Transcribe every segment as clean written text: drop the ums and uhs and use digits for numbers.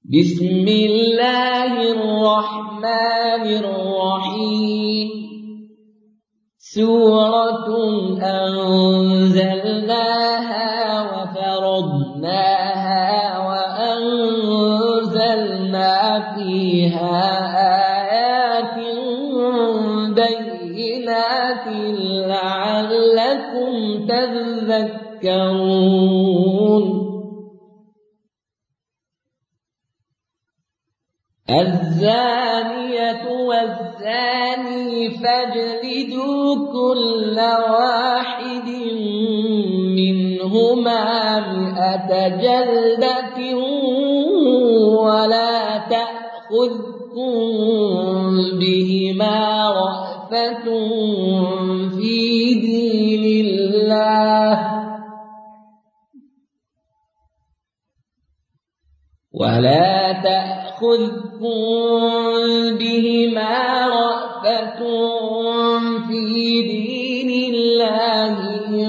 بسم الله الرحمن الرحيم سورة أنزلناها وفرضناها وأنزلنا فيها آيات بينات لعلكم تذكرون الزانية والزاني فاجلدوا كل واحد منهما 100 جلدة ولا تأخذكم بهما رأفة في دين الله إن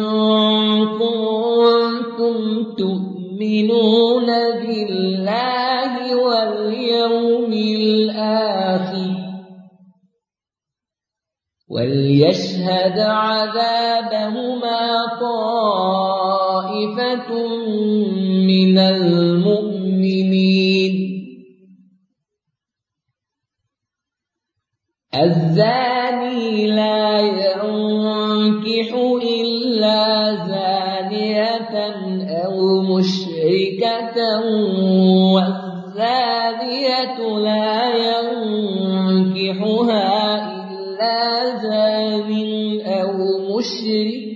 كنتم تؤمنون بالله واليوم الآخر وليشهد عذابهما طائفة من المؤمنين الزاني لا ينكح إلا زانية أو مشركة والزانية لا ينكحها إلا زان أو مشرك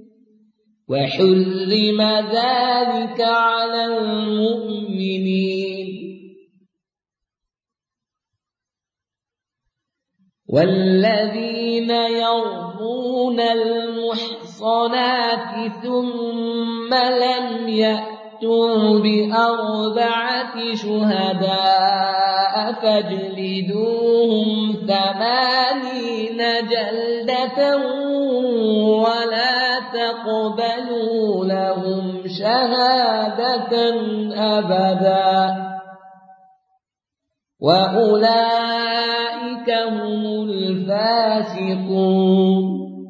وحرم ذلك على المؤمنين والذين يرمون المحصنات ثم لم يأتوا ب4 شهداء فاجلدوهم 80 جلدة ولا تقبلوا لهم شهادة أبدا وأولئك هم الفاسقون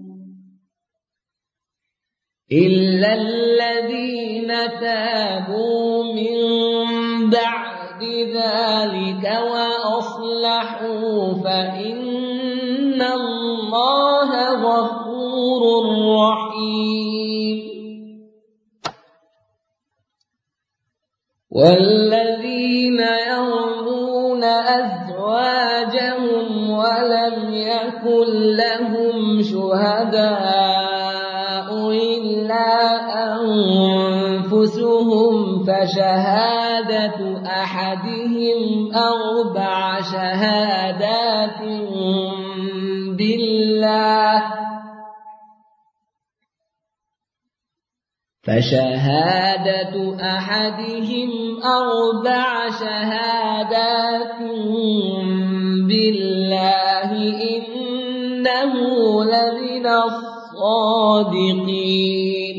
إلا الذين تابوا من بعد ذلك وأصلحوا فإن الله غفور رحيم والذين يرمون أزواجهم ولم يكن لهم شهداء إلا أنفسهم فشهادة أحدهم 4 شهادات بالله إنه لمن الصادقين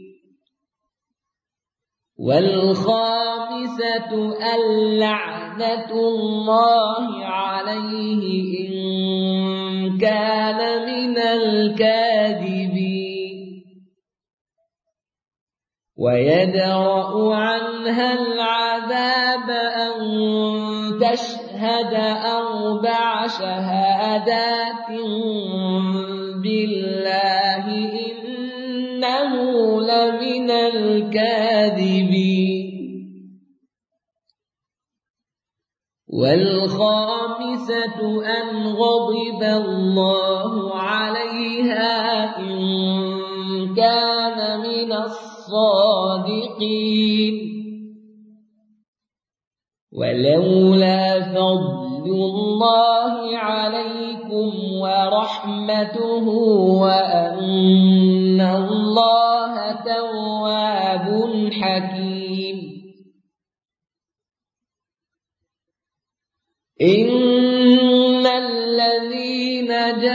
والخامسة اللعنة الله عليه إن كان من الكاذبين ويدرأ عنها العذاب أن تشهد 4 شهادات بالله إنه لمن الكاذبين والخامسة أن غضب الله عليها إن كان من الصادقين ولولا فضل الله عليكم ورحمته وأن الله تواب حكيم إن الذين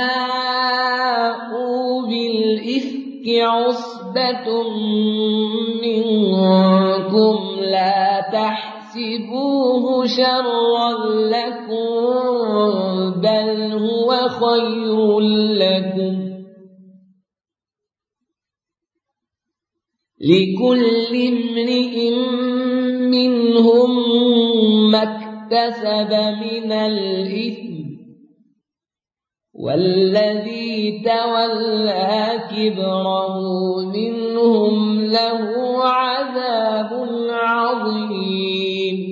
جاءوا بالإفك عصبة منكم لا تحسبوه تحسبوه شرا لكم بل هو خير لكم لكل امرئ منهم ما اكتسب من الإثم والذي تولى كبره منهم له عذاب عظيم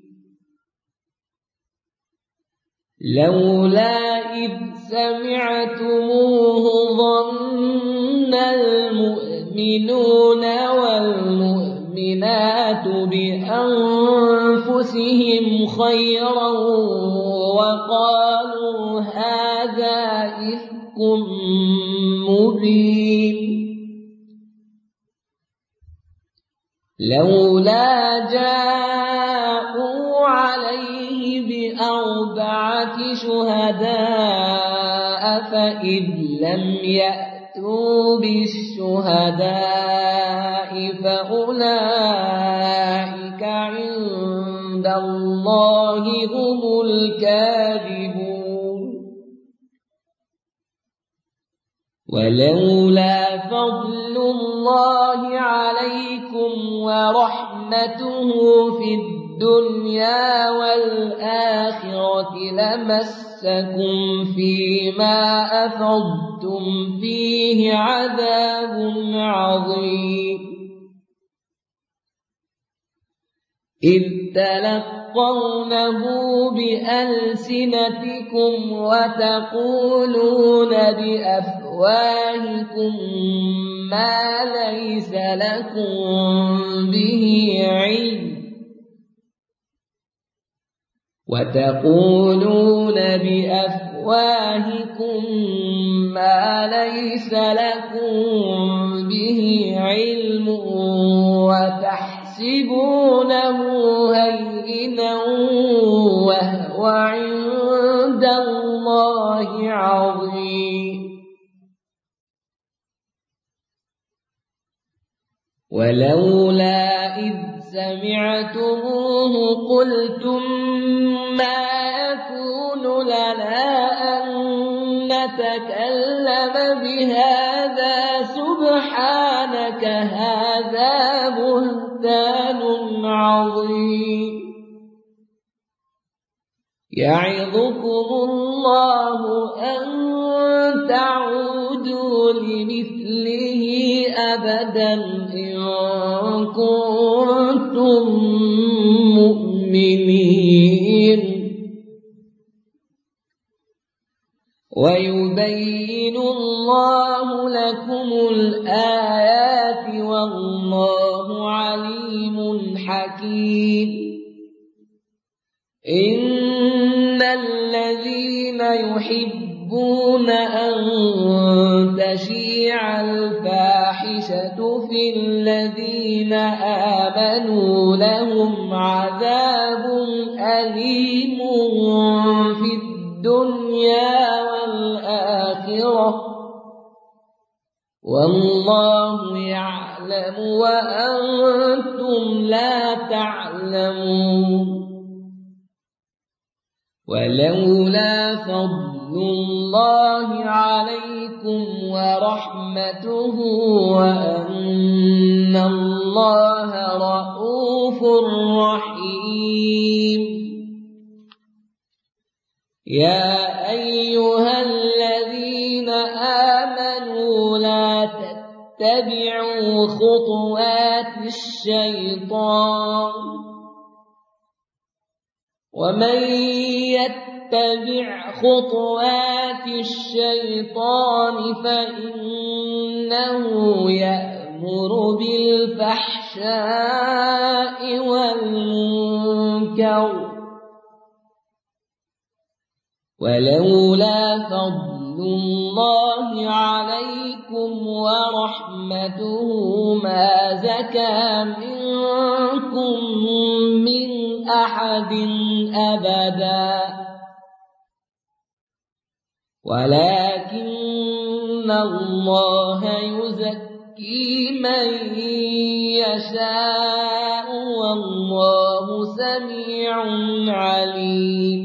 لولا إذ سمعتموه ظن المؤمنون والمؤمنات بأنفسهم خيرا وقالوا هذا إفك مبين لولا جاءوا عليه بأربعة شهداء فإذ لم يأتوا بالشهداء فأولئك عند الله هم الكاذبون ولولا فضل الله عليكم ورحمته في الدنيا والآخرة لمسكم فيما أفضتم فيه عذاب عظيم إذ تلقونه بألسنتكم وتقولون بأفواهكم ما ليس لكم به علم وتحسبونه هينا وهو عند الله عظيم ولولا إذ سمعتموه قلتم ما يكون لنا أن نتكلم بهذا سبحانك هذا بهتان عظيم يعظكم الله أن تعودوا لمثله أبدا إن كنتم مؤمنين ويبين الله لكم الآيات والله عليم حكيم إن الذين يحبون أن تشيع الفاحشة في الذين آمنوا لهم عذاب أليم في الدنيا والآخرة والله يعلم وأنتم لا تعلمون ولولا فضل الله عليكم ورحمته وأن الله رءوف رحيم يا أيها الذين آمنوا لا تتبعوا خطوات الشيطان ومن يتبع خطوات الشيطان فإنه يأمر بالفحشاء والمنكر ولولا فضل الله عليكم ورحمته ما زكى منكم من أحد أبدا ولكن الله يزكي من يشاء والله سميع عليم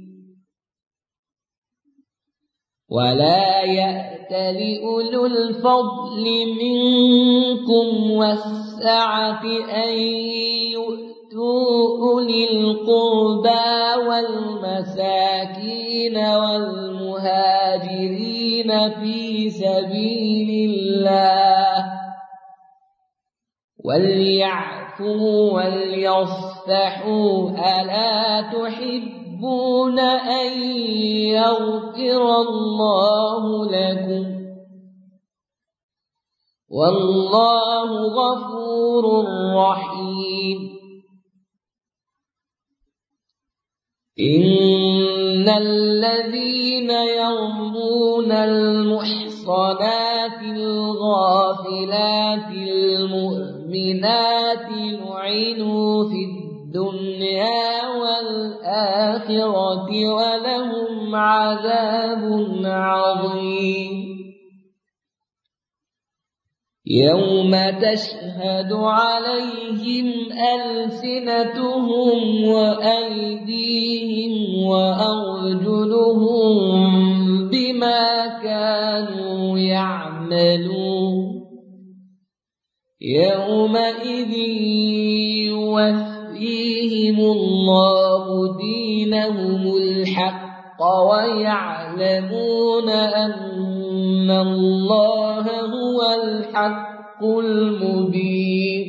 ولا يأتل أولو الفضل منكم والسعة أن يؤتوا أولي القربى والمساكين والمهاجرين في سبيل الله وليعفوا وليصفحوا ألا تحبون أن يغفر الله لكم والله غفور رحيم إن الذين يرمون المحصنات الغافلات المؤمنات لعنوا في الدنيا والآخرة ولهم عذاب عظيم يوم تشهد عليهم ألسنتهم وأيديهم وأرجلهم بما كانوا يعملون يومئذ يوفيهم الله دينهم الحق ويعلمون أن الله هو الحق المبين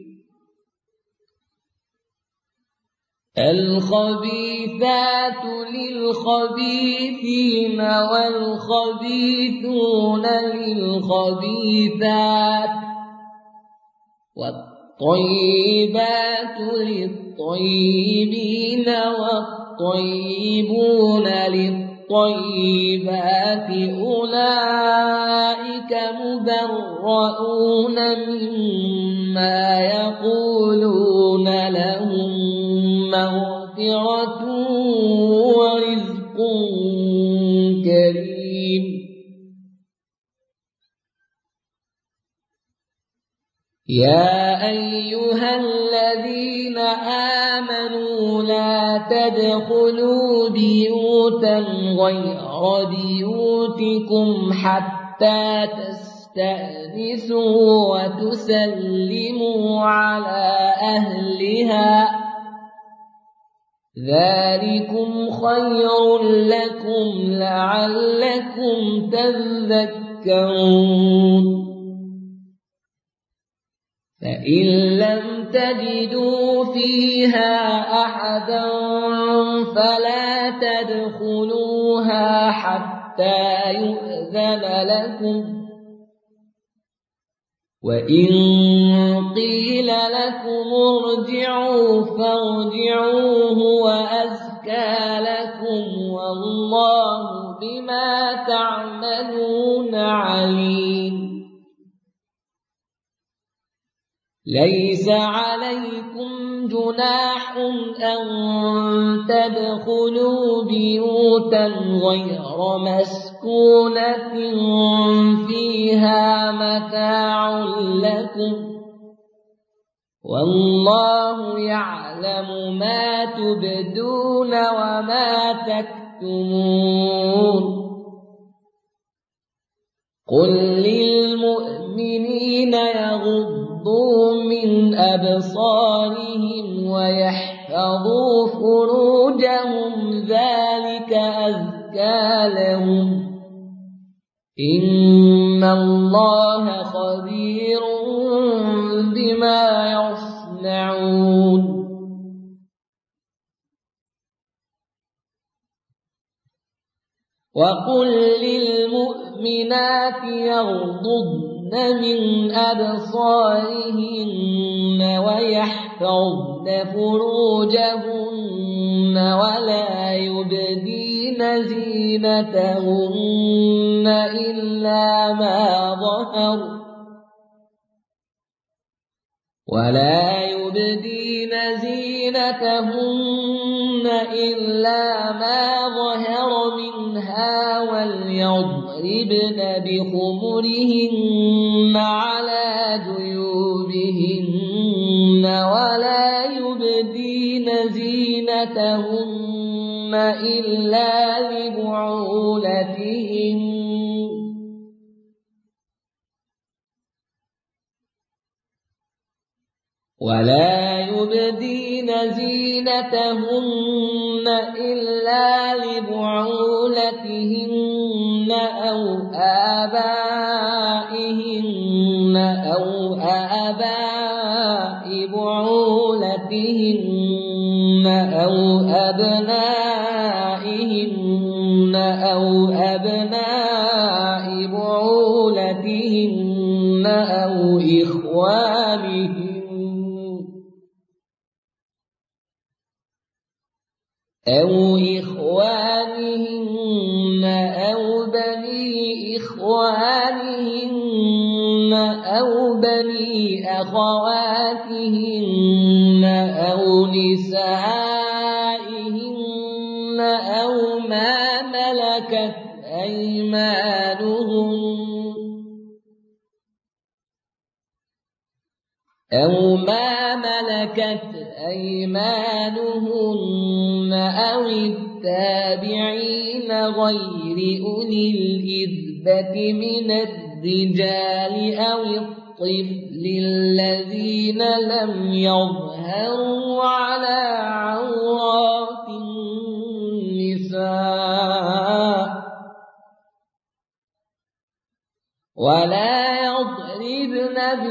الخبيثات للخبيثين والخبيثون للخبيثات والطيبات للطيبين والطيبون للطيبات أولئك مبرؤون مما يقولون لهم مغفرة ورزق كريم يا أيها الذين آمنوا لا تدخلوا بيوتا غير بيوتكم حتى تستأنسوا وتسلموا على أهلها ذلكم خير لكم لعلكم تذكرون فإن لم تجدوا فيها أحدا فلا تدخلوها حتى يؤذن لكم وإن قيل لكم ارجعوا فارجعوا هو أزكى لكم والله بما تعملون عليم ليس عليكم جناح أن تدخلوا بيوتا غير مسكونة فيها متاع لكم والله يعلم ما تبدون وما تكتمون قل للمؤمنين يغضوا من أبصارهم ويحفظوا فروجهم ذلك أزكى لهم إن الله خبير بما يصنعون وقل للمؤمنات يغضضن من أبصارهن ويحفظن فروجهن ولا يبدين زينتهن إلا ما ظهر منها وليضربن بخمرهن على جيوبهن ولا يبدين زينتهن إلا لبعولتهن ولا يبدين زينتهن إلا لبعولتهن أو آبائهن أو آباء بعولتهن أو أبنائهن أو أبناء بعولتهن أو إخوانهن أو بني إخوانهن أو بني أخواتهن أو نسائهن أو ما ملكت أيمانهن أو التابعين غير أولي الإربة من الرجال أو الطفل الذين لم يظهروا على عورات النساء ولا يضربن